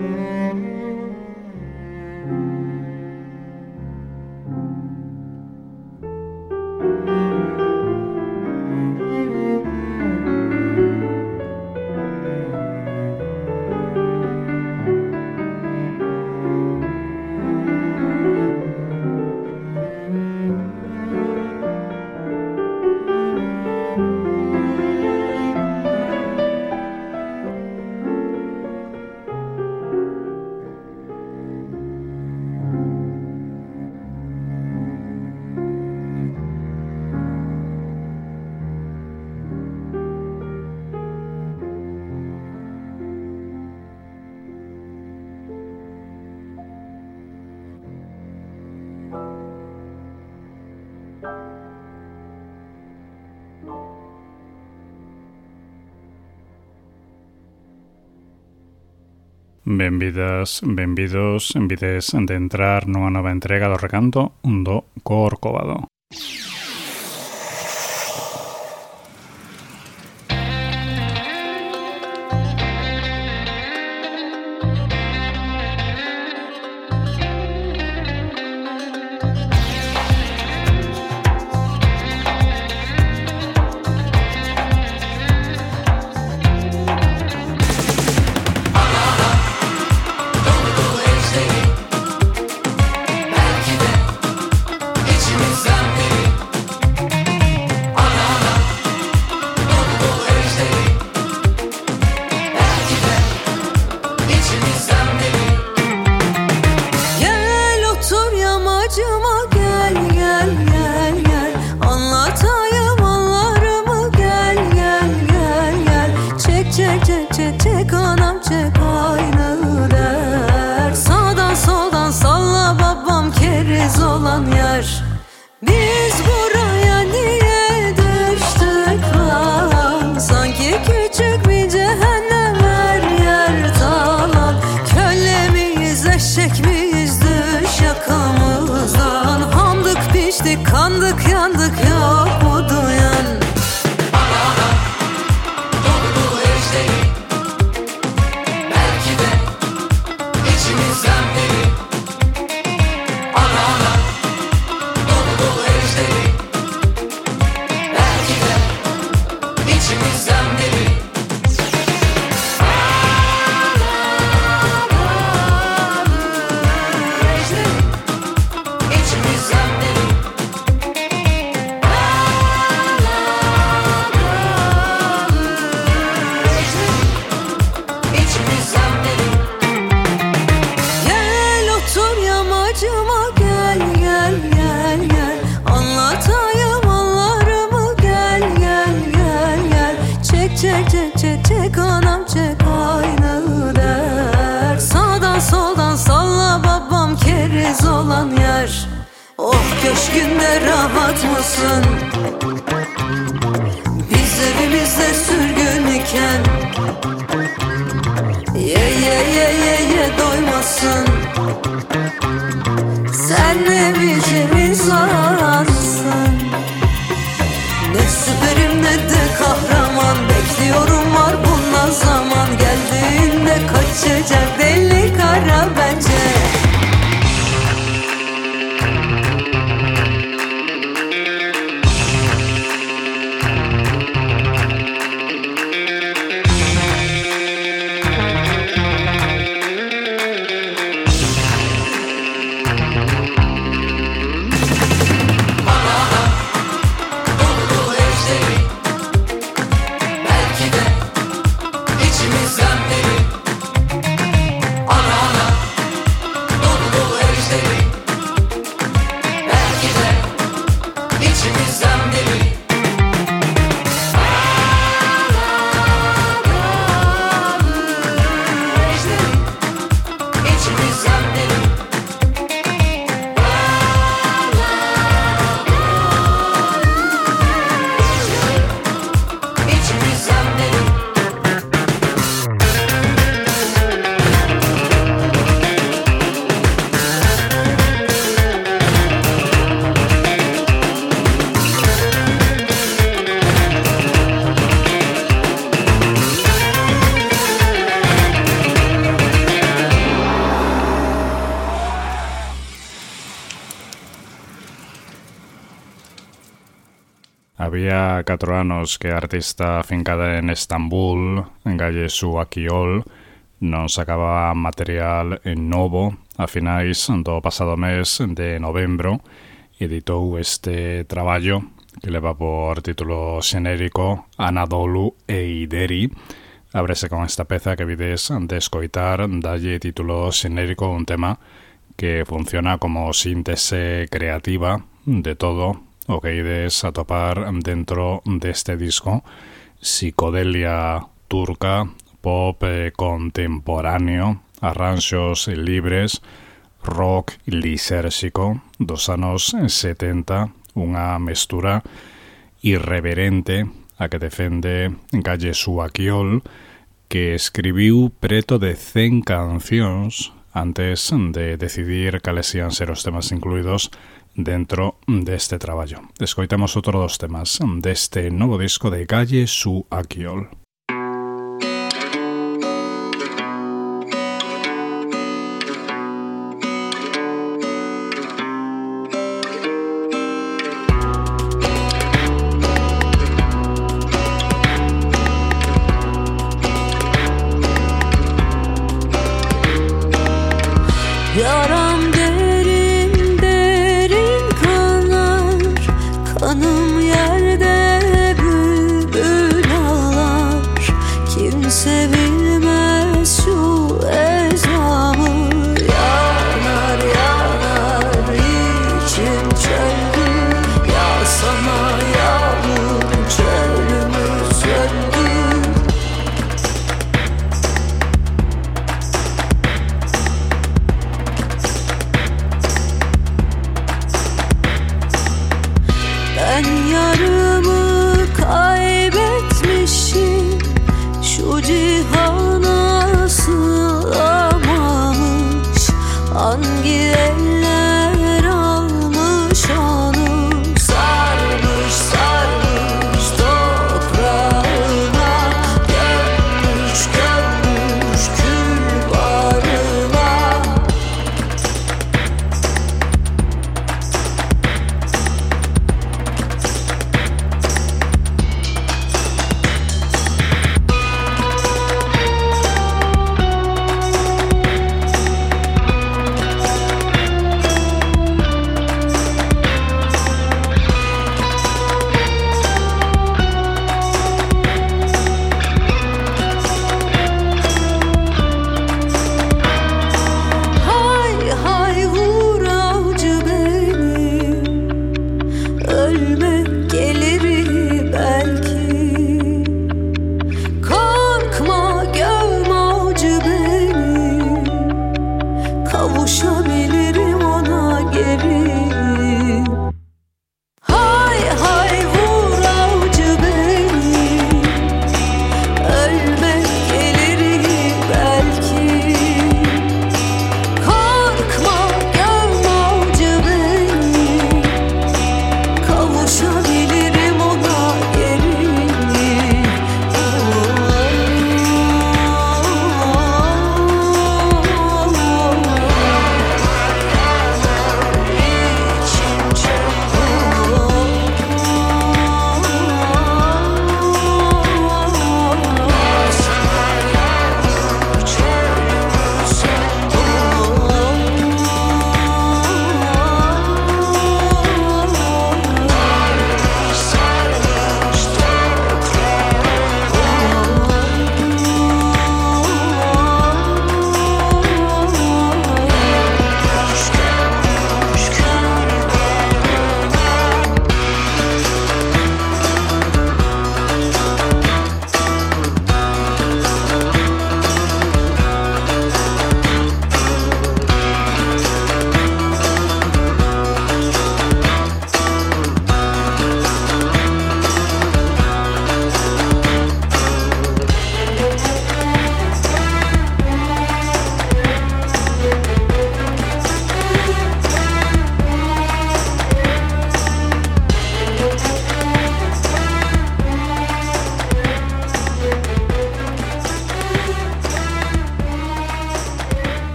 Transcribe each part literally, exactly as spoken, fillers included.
Benvidas, benvidos, envides de entrar nunha nova entrega do recanto do Corcovado. Köşkünde rahat mısın? Biz evimizde sürgün iken Ye ye ye ye ye doymasın. Sen ne biçim insansın? Ne süperim ne de kahraman. Bekliyorum var bundan zaman. Geldiğinde kaçacak deli kara bence. Había catro anos que a artista fincada en Estambul, en Galle Suaquiol, nos sacaba material en novo a finais do pasado mes de novembro. Editou este traballo que leva por título xenérico Anadolu e Ideri. Ábrese con esta peza que vides de escoitar, dalle título xenérico un tema que funciona como síntese creativa de todo o que ides a topar dentro deste disco. Psicodelia turca, pop eh, contemporáneo, arranxos libres, rock lisérxico dos anos setenta, unha mestura irreverente a que defende Galle Suaquiol, que escribiu preto de cen cancións antes de decidir cales ian ser os temas incluídos dentro deste traballo. Escoitamos outro dos temas deste novo disco de Galle Suaquiol. Yaram derin derin kanar, kanım yerde bülbül ağlar. Kimse bilmez şu ezamı, yanar yanar içim çöldü. Ya sana yağmur çölümü söndü. Ben yarımı kaybetmişim, şu cihana sığamamış. Hangi eller almış onu, sarmış sarmış toprağına, gömmüş gömmüş kül bağrına.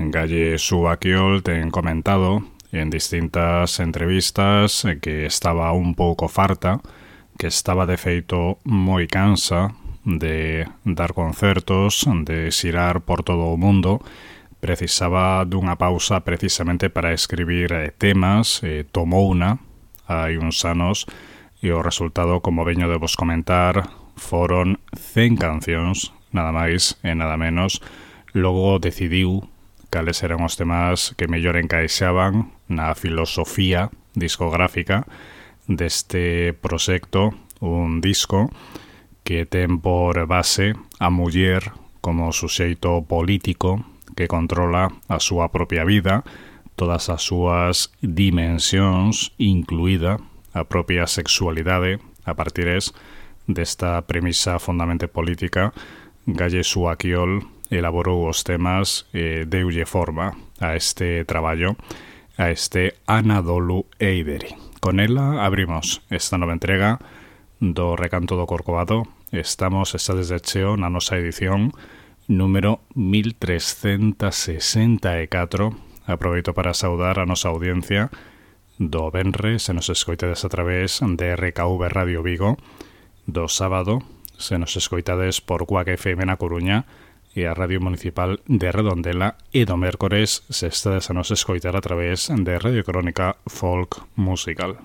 Galle Subaquiol ten comentado en distintas entrevistas que estaba un pouco farta, que estaba de feito moi cansa de dar concertos, de xirar por todo o mundo, precisaba dunha pausa precisamente para escribir eh, temas, eh, tomou una hai uns anos, e o resultado, como veño de vos comentar, foron cen cancións, nada máis e nada menos. Logo decidiu cales eran os temas que mellor encaixaban na filosofía discográfica deste proxecto, un disco que ten por base a muller como suxeito político que controla a súa propia vida, todas as súas dimensións, incluída a propia sexualidade. A partir desta premisa fundamente política, Galle Subaquiol elaborou os temas e deulle forma a este traballo, a este Anadolu Eideri. Con ela abrimos esta nova entrega do Recanto do Corcovado. Estamos, estades de cheo na nosa edición número mil trescentos sesenta e catro. Aproveito para saudar a nosa audiencia do venre, se nos escoitades a través de R K V Radio Vigo, do sábado se nos escoitades por Cuac F M na Coruña e a Radio Municipal de Redondela, e do mércores se estades a nos escoitar a través de Radio Crónica Folk Musical.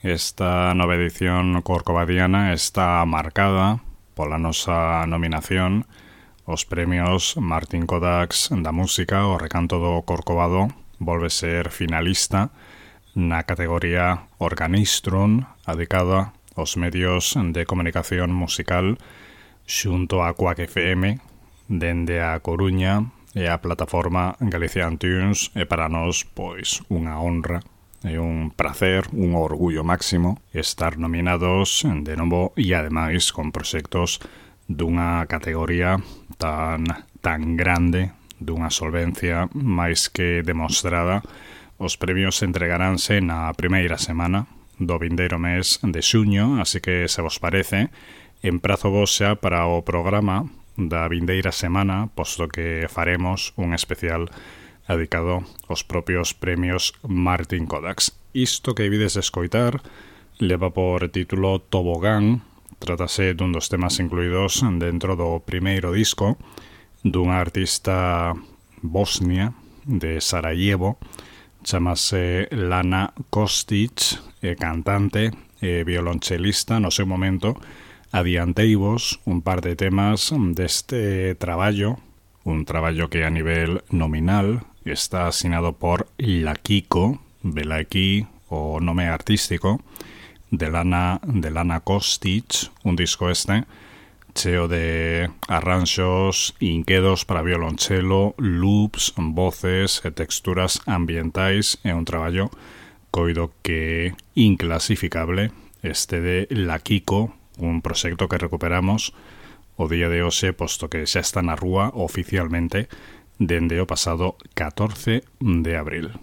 Esta nova edición corcovadiana está marcada pola nosa nominación aos premios Martín Kodax da Música. O Recanto do Corcovado volve ser finalista na categoría Organistrum, adicada aos medios de comunicación musical, xunto a Quack F M, dende a Coruña e a plataforma Galician Tunes. E para nós, pois, unha honra e un prazer, un orgullo máximo estar nominados de novo e ademais con proxectos dunha categoría tan tan grande, dunha solvencia máis que demostrada. Os premios entregaránse na primeira semana do vindeiro mes de xuño, así que, se vos parece, emprazo vos xa para o programa da vindeira semana, posto que faremos un especial dedicado aos propios premios Martín Kodax. Isto que vides escoitar leva por título Tobogán. Trátase dun dos temas incluídos dentro do primeiro disco dunha artista bosnia de Sarajevo. Chamase Lana Kostic, e cantante e violonchelista. No seu momento adianteivos un par de temas deste traballo, un traballo que a nivel nominal está asinado por Lakiko, vela aquí o nome artístico de Lana, de Lana Kostic, un disco este cheo de arranxos inquedos para violonchelo, loops, voces e texturas ambientais. É un traballo coido que inclasificable este de Lakiko, un proxecto que recuperamos o día de hoxe, posto que xa está na rúa oficialmente dende o pasado catorce de abril.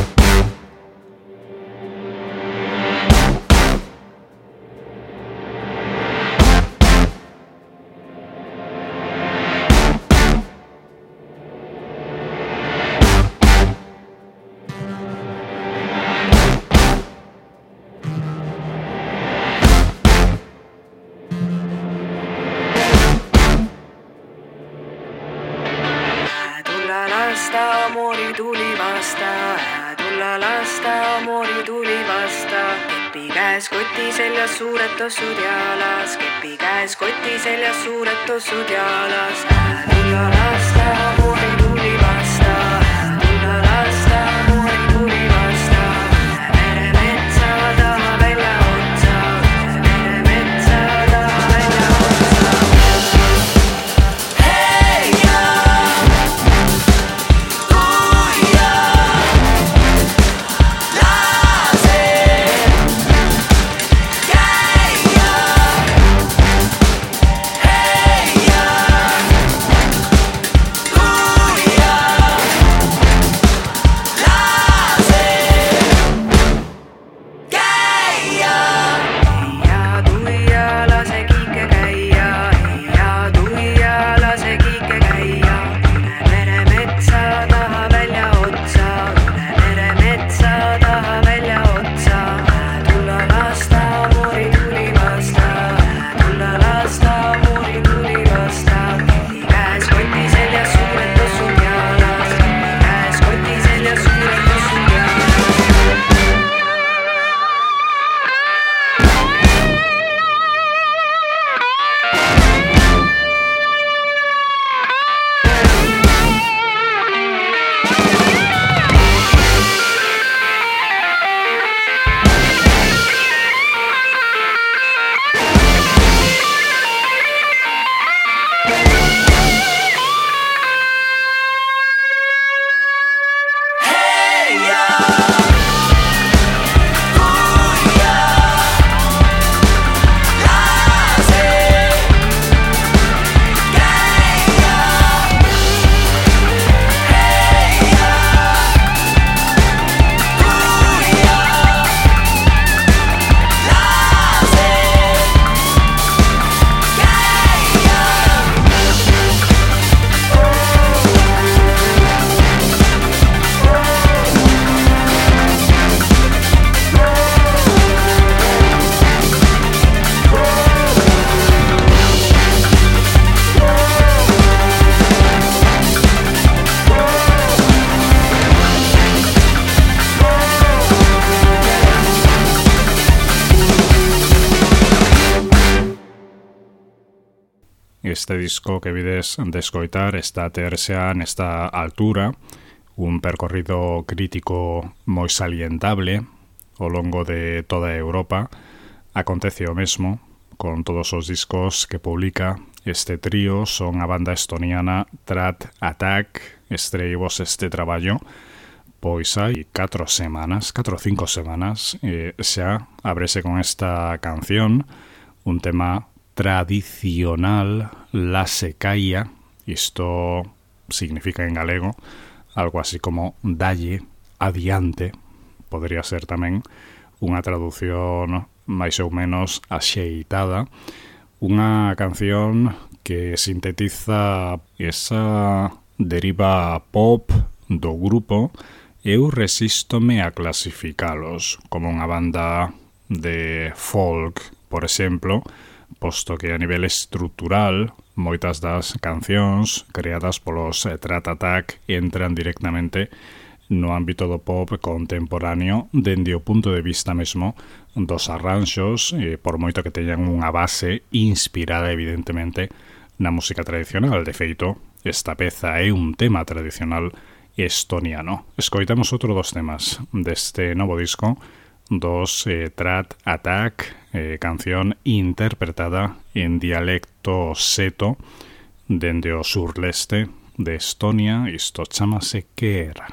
Amori tuli vasta, tulla lasta, amori tuli vasta. Kepi käes koti seljas suured tossud jalas, kepi käes koti seljas suured tossud jalas. Tulla lasta, amori tuli vasta, tulla lasta, amori tuli vasta. Mere metsa taha välja otsa, mere metsa taha välja otsa. Hei ja! este disco que vides de escoitar está a terxa nesta altura, un percorrido crítico moi salientable ao longo de toda Europa. Acontece o mesmo con todos os discos que publica este trío. Son a banda estoniana Third Attack. Estreivos este traballo pois hai catro semanas, catro ou cinco semanas, e xa ábrese con esta canción, un tema tradicional, la secaia. Isto significa en galego algo así como dalle adiante. Podría ser tamén unha traducción máis ou menos axeitada. Unha canción que sintetiza esa deriva pop do grupo. Eu resístome a clasificalos como unha banda de folk, por exemplo, posto que a nivel estrutural moitas das cancións creadas polos Third Attack entran directamente no ámbito do pop contemporáneo dende o punto de vista mesmo dos arranxos, eh, por moito que teñan unha base inspirada evidentemente na música tradicional. De feito, esta peza é un tema tradicional estoniano. Escoitamos outro dos temas deste novo disco dos eh, Third Attack, eh, canción interpretada en dialecto seto dende o surleste de Estonia. Isto chamase Que Era.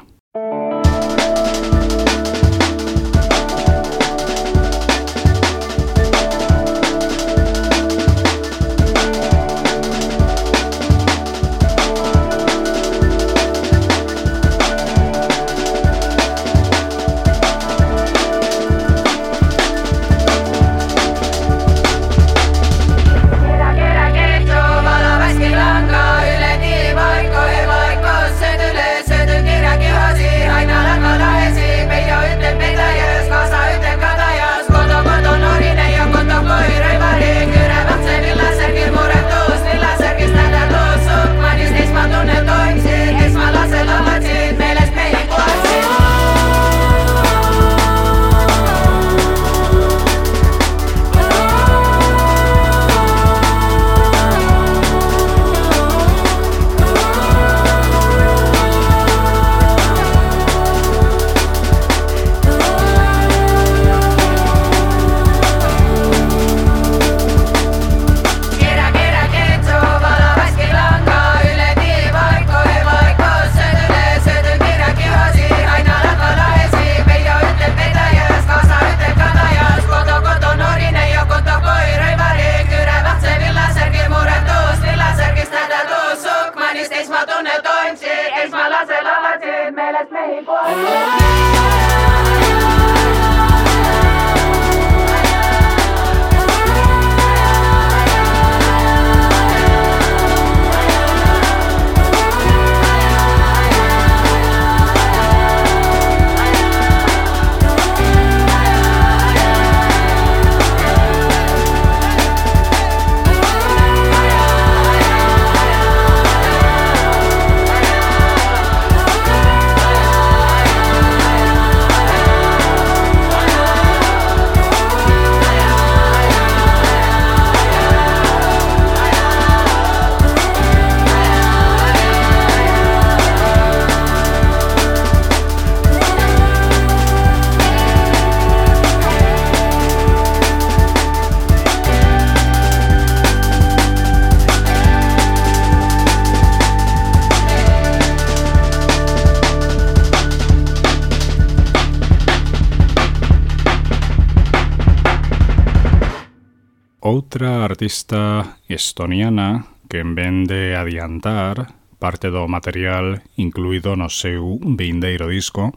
Outra artista estoniana que en vez de adiantar parte do material incluído no seu vindeiro disco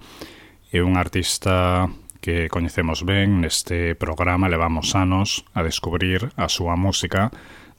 é un artista que coñecemos ben neste programa. Levamos anos a descubrir a súa música.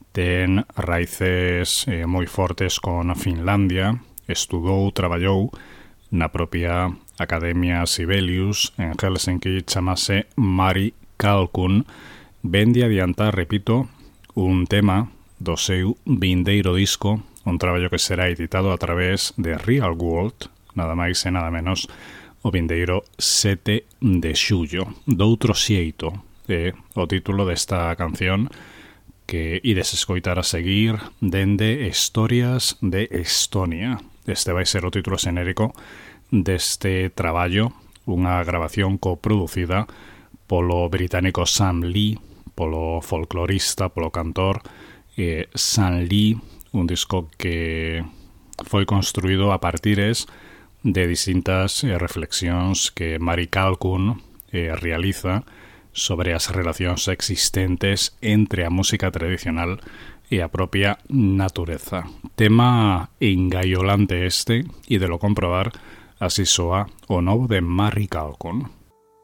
Ten raíces eh, moi fortes con Finlandia. Estudou, traballou na propia Academia Sibelius en Helsinki. Chamase Mari Kalkun. Ven de adiantar, repito, un tema do seu vindeiro disco, un traballo que será editado a través de Real World, nada máis e nada menos, o vindeiro sete de xullo. Doutro xeito é o título desta canción que ides escoitar a seguir dende Historias de Estonia. Este vai ser o título xenérico deste traballo, unha grabación coproducida polo británico Sam Lee, polo folclorista, polo cantor eh, Sam Lee, un disco que foi construído a partires de distintas eh, reflexións que Mari Calcun eh, realiza sobre as relacións existentes entre a música tradicional e a propia natureza. Tema engaiolante este, e de lo comprobar, así soa o novo de Mari Calcun.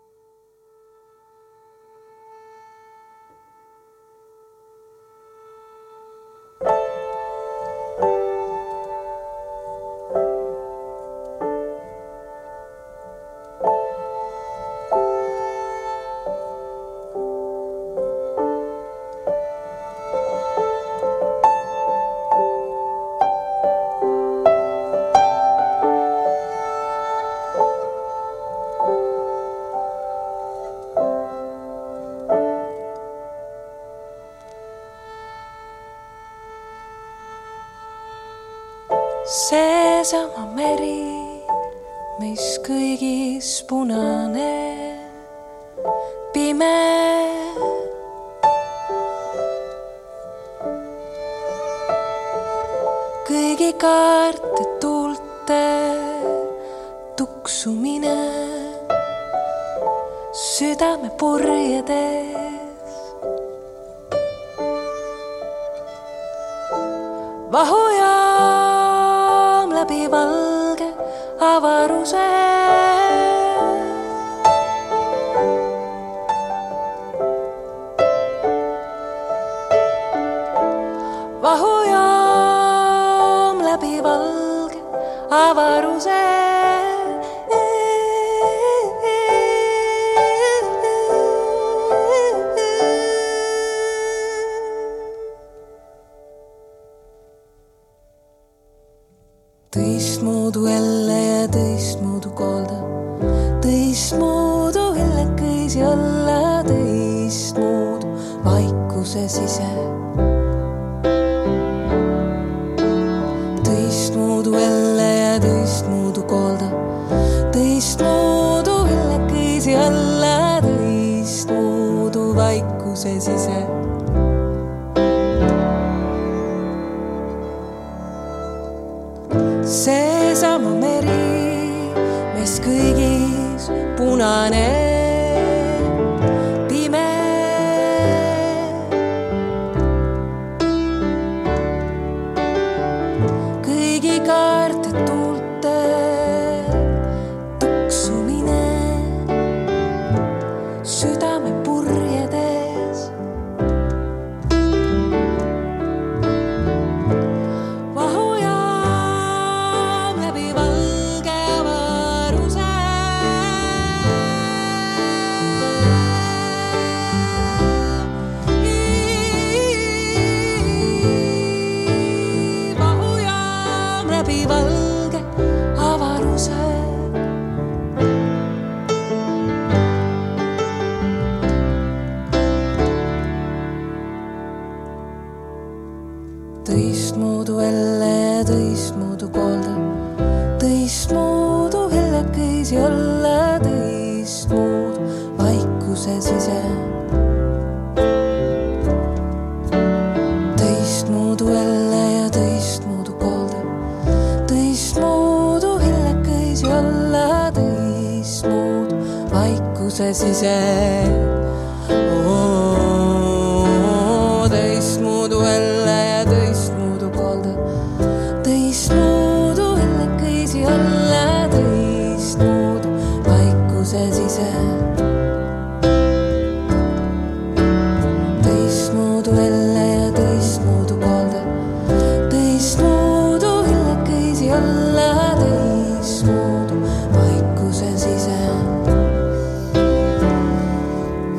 Seesama meri, mis kõigis punane, pime. Kõigi kaarte tuulte tuksumine, südame purjedes. Vahuja läbi valge avaruse. Vahujaam läbi valge avaruse. Tõistmoodu jälle ja tõistmoodu kolda, tõistmoodu hillekõisi alla, tõistmoodu vaikuse sise. Tõistmoodu jälle ja tõistmoodu kolda, tõistmoodu hillekõisi alla, tõistmoodu vaikuse sise. Seesama meri, mis kõigis punane, pime. Kõigi kaarte tuulte tuksumine, südame purjedes. Tõistmoodu jälle ja tõistmoodu kolda, tõistmoodu hillekõisi olla, tõistmoodu vaikuse sise. Tõistmoodu jälle ja tõistmoodu kolda, tõistmoodu hillekõisi olla, tõistmoodu vaikuse sise. Tõistmoodu jälle ja tõistmoodu kolda, tõistmoodu hillekõisi olla, tõistmoodu vaikuse sise. Tõistmoodu jälle ja tõistmoodu kolda, tõistmoodu hillekõisi olla, tõistmoodu vaikuse sise.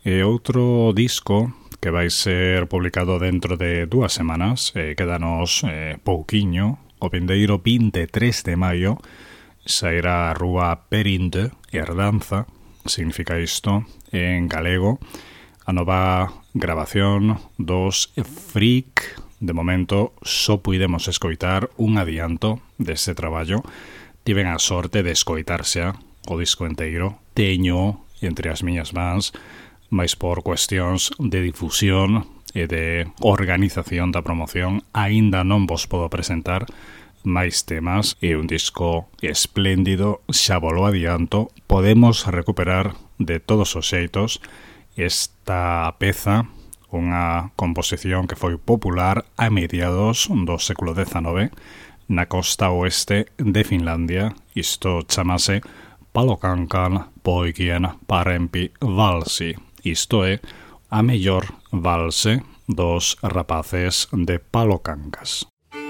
E outro disco que vai ser publicado dentro de dúas semanas, eh, quedanos eh, pouquiño, o vindeiro vinte e tres de maio, sairá a rúa Perinte, herdanza, significa isto, en galego, a nova grabación dos Freak. De momento só puidemos escoitar un adianto deste traballo. Tiven a sorte de escoitarse o disco enteiro. Teño entre as miñas mans, mais por cuestións de difusión e de organización da promoción aínda non vos podo presentar máis temas. É un disco espléndido, xa volo adianto. Podemos recuperar de todos os xeitos esta peza, unha composición que foi popular a mediados do século dezenove na costa oeste de Finlandia. Isto chamase Palokankaan poikien parempi valsi. Isto é a mellor valse dos rapaces de Palokankas.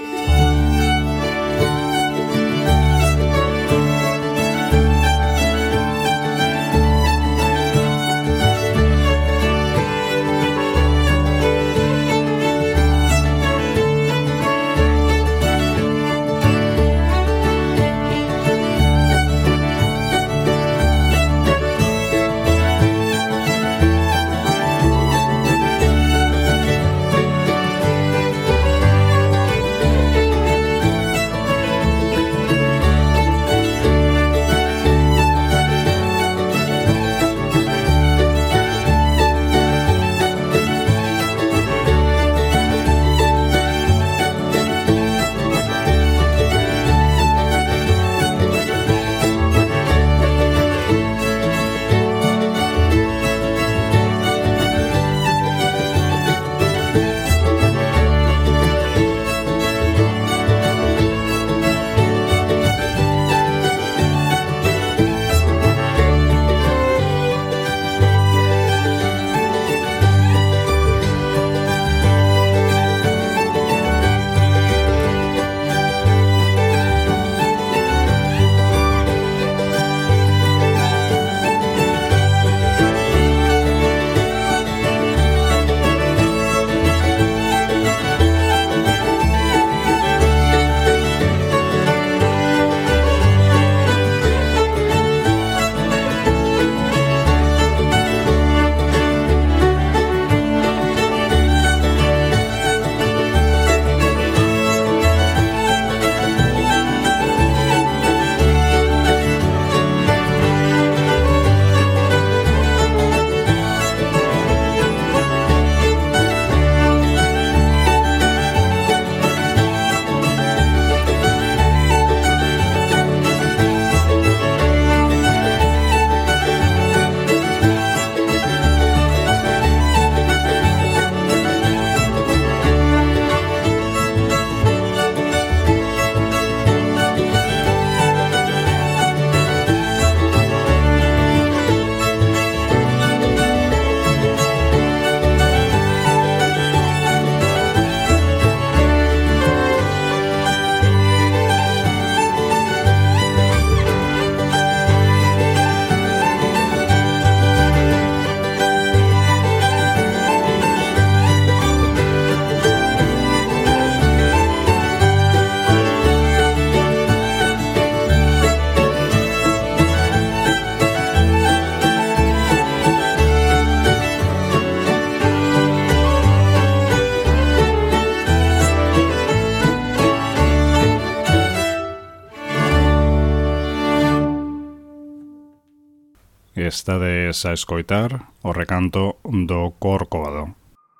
Estades a escoitar o recanto do Corcovado.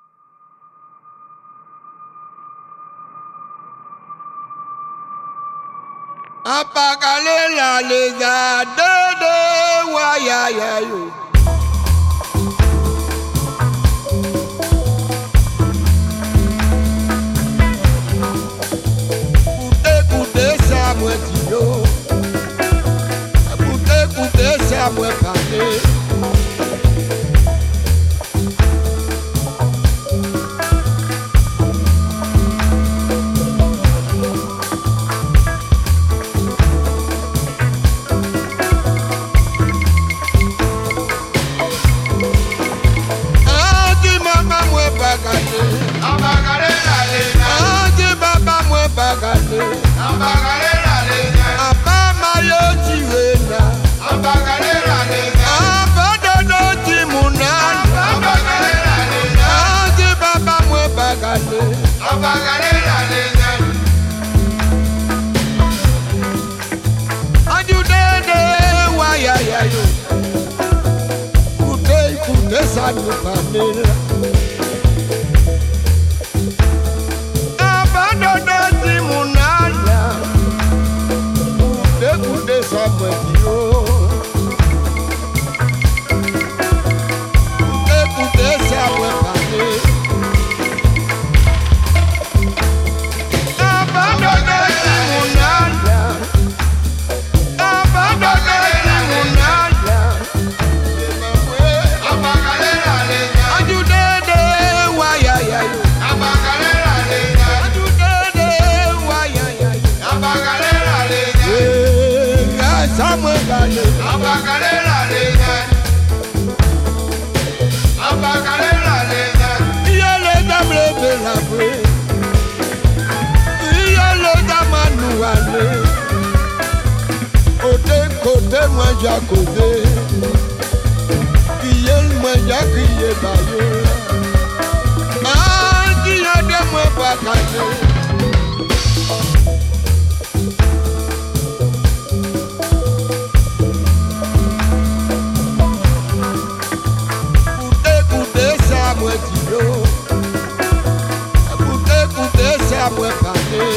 Apagale la lega de de guayayayo. Kute kute sa mwetio. Kute kute sa mwepane. moi yo. Écoutez ça moi parler. Côté moi j'ai causé, qui est moi j'ai crié baillot, ah qui a de moi pas caché. Écoutez ça moi dit-yo, écoutez écoutez ça moi parler.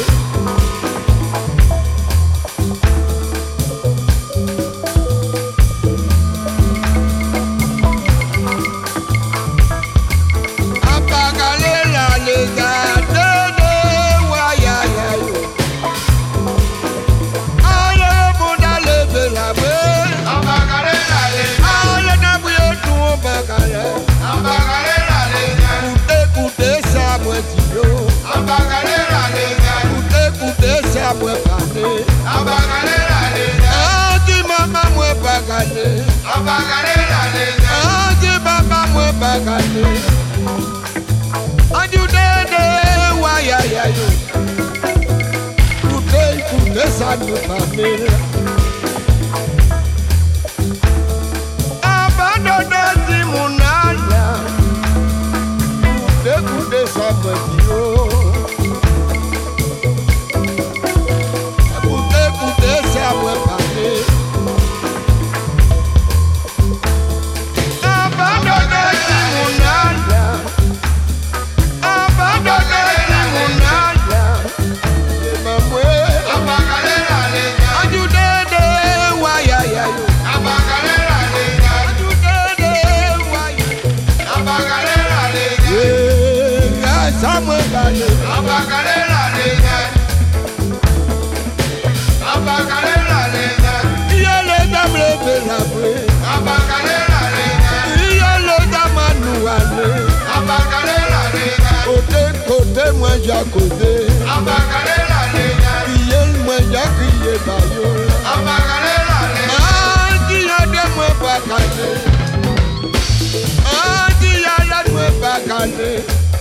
Ça ne va pas abandonner si mon âne. Écoutez ça me dit oh. Écoutez, écoutez ça me parler. Abandonner si mon âne. Abandonner si mon âne. C'est ma mouette. Moi j'ai causé, qui est moi j'ai crié baillot, ah qui a de moi pas caché, ah qui a de moi pas caché.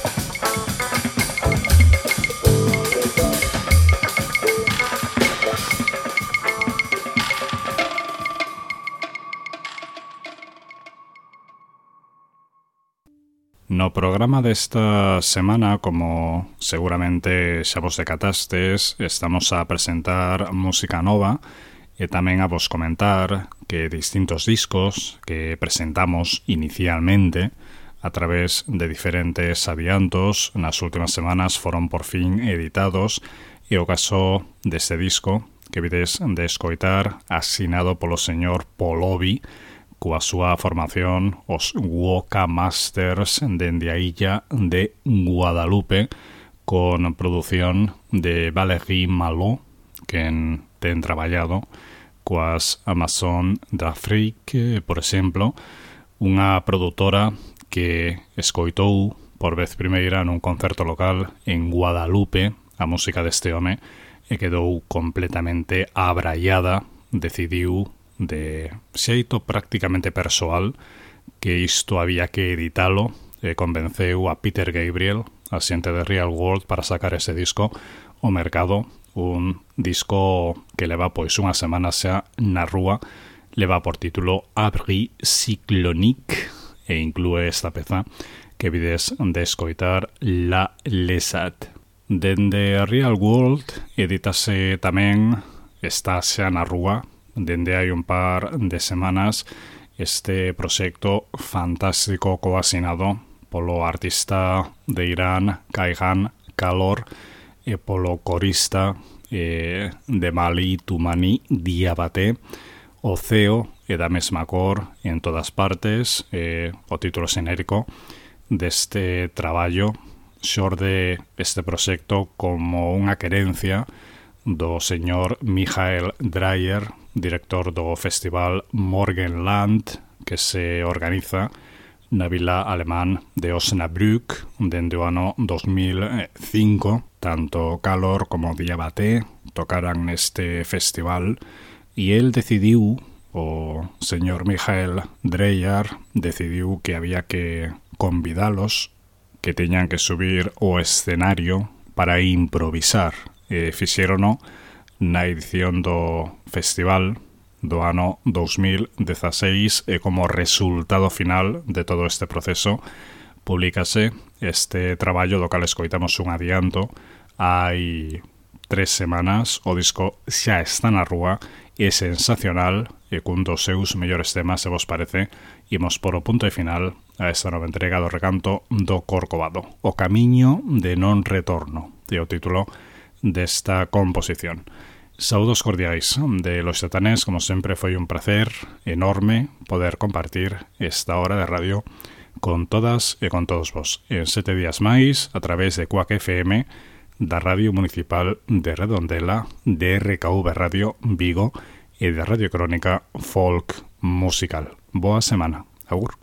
No programa desta semana, como seguramente xa vos decatastes, estamos a presentar música nova e tamén a vos comentar que distintos discos que presentamos inicialmente a través de diferentes adiantos nas últimas semanas foron por fin editados, e o caso deste disco que vides de escoitar asinado polo señor Polobi, coa súa formación os Woka Masters dende a illa de Guadalupe, con produción de Valérie Malo, que ten traballado coas Amazon d'Afrique, por exemplo, unha produtora que escoitou por vez primeira nun concerto local en Guadalupe a música deste home e quedou completamente abraiada. Decidiu de xeito prácticamente persoal que isto había que editalo e convenceu a Peter Gabriel, a xente de Real World, para sacar ese disco ao mercado, un disco que leva pois unha semana xa na rúa, leva por título Abri Cyclonique e inclúe esta peza que vides de escoitar, La Lesat. Dende Real World editase tamén, está xa na rúa dende hai un par de semanas, este proxecto fantástico coasinado polo artista de Irán Kayhan Kalor e polo corista eh, de Malí Tumaní Diabaté, o ceo e da mesma cor en todas partes, eh, o título xenérico deste traballo xorde este proxecto como unha querencia do señor Michael Dreyer, director do festival Morgenland, que se organiza na vila alemán de Osnabrück dende o ano dos mil cinco. Tanto Calor como Diabaté tocaran neste festival e el decidiu, o señor Michael Dreyer decidiu que había que convidalos, que teñan que subir o escenario para improvisar. E fixérono na edición do festival do ano dos mil dezaseis e como resultado final de todo este proceso publícase este traballo do cal escoitamos un adianto hai tres semanas. O disco xa está na rúa, é sensacional e cun dos seus mellores temas, se vos parece, imos por o punto e final a esta nova entrega do recanto do Corcovado, O camiño de non retorno, e o título desta composición. Saúdos cordiais de Los Satanés, como sempre foi un placer enorme poder compartir esta hora de radio con todas e con todos vos. En sete días máis, a través de Cuac F M, da Radio Municipal de Redondela, de R K V Radio Vigo e de Radio Crónica Folk Musical. Boa semana. Agur.